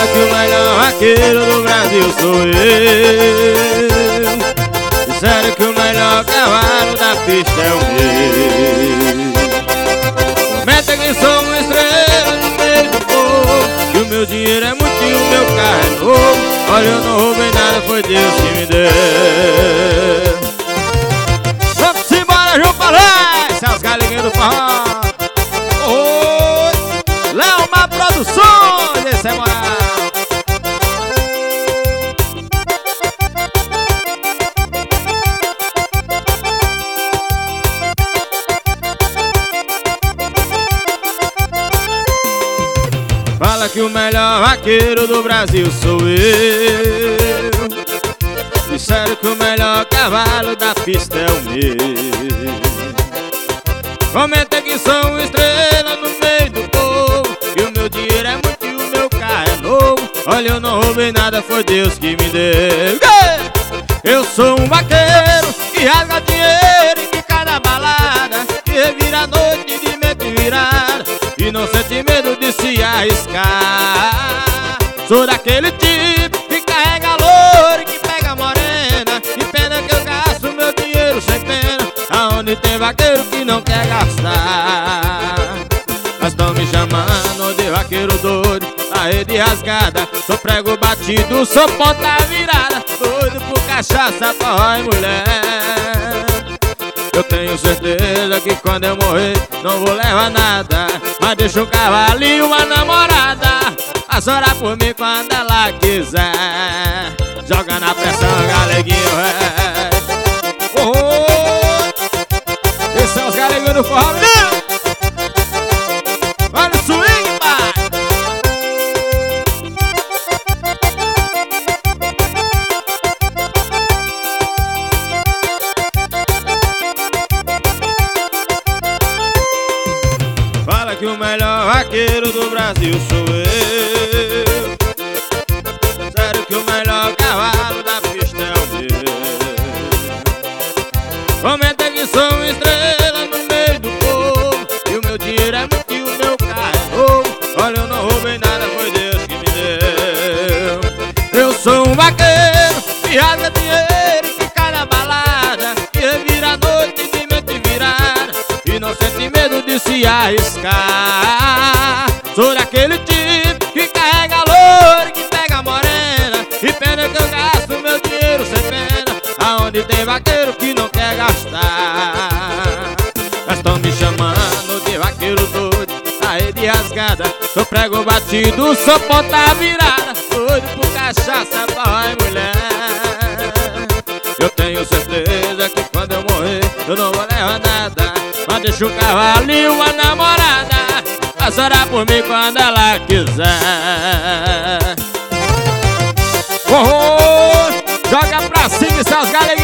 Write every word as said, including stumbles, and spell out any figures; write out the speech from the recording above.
Fala que o melhor vaqueiro do Brasil sou eu. Disseram que o melhor cavalo da pista é o meu. Comenta que sou uma estrela no meio do povo, que o meu dinheiro é muito e o meu carro é novo. Olha, eu não roubei nada, foi Deus que me deu. Vamos embora, João Palés, seus galinhos do forró. Oi, Leomar Produções, esse é moral. Fala que o melhor vaqueiro do Brasil sou eu. Disseram que o melhor cavalo da pista é o meu. Comenta que sou uma estrela no meio do povo, que o meu dinheiro é muito e o meu carro é novo. Olha, eu não roubei nada, foi Deus que me deu. Eu sou um vaqueiro que rasga dinheiro e que cai na balada, que revira a noite de mente virada e não sente medo de se arriscar. Sou daquele tipo que carrega louro e que pega morena, e pena que eu gasto meu dinheiro sem pena, aonde tem vaqueiro que não quer gastar. Mas tão me chamando de vaqueiro doido, a rede rasgada, sou prego batido, sou ponta virada, doido por cachaça, forró e mulher. Eu tenho certeza que quando eu morrer não vou levar nada, mas deixa o cavalo e uma namorada a chorar por mim quando ela quiser. Joga na pressão, galeguinho, é. Oh, oh. Esses são os galeguinhos do forró, menino. Olha o swing, pai. Fala que o melhor vaqueiro do Brasil sou eu. Sério que o melhor cavalo da pista é o meu. Comenta que sou uma estrela no meio do povo, e o meu dinheiro é muito e o meu carro é novo. Olha, eu não roubei nada, foi Deus que me deu. Eu sou um vaqueiro que rasga dinheiro e que cai na balada, que revira a noite de mente virada e não sente medo de se arriscar. Sou daquele tipo que carrega louro e que pega morena, e pena que eu gasto meu dinheiro sem pena, aonde tem vaqueiro que não quer gastar. Mas tão me chamando de vaqueiro doido, a rede rasgada, sou prego batido, sou ponta virada, doido por cachaça, forró e mulher. Eu tenho certeza que quando eu morrer eu não vou levar nada, mas deixa o cavalo e uma namorada a chorar por mim quando ela quiser. Oh, oh, joga pra cima e seus galegos.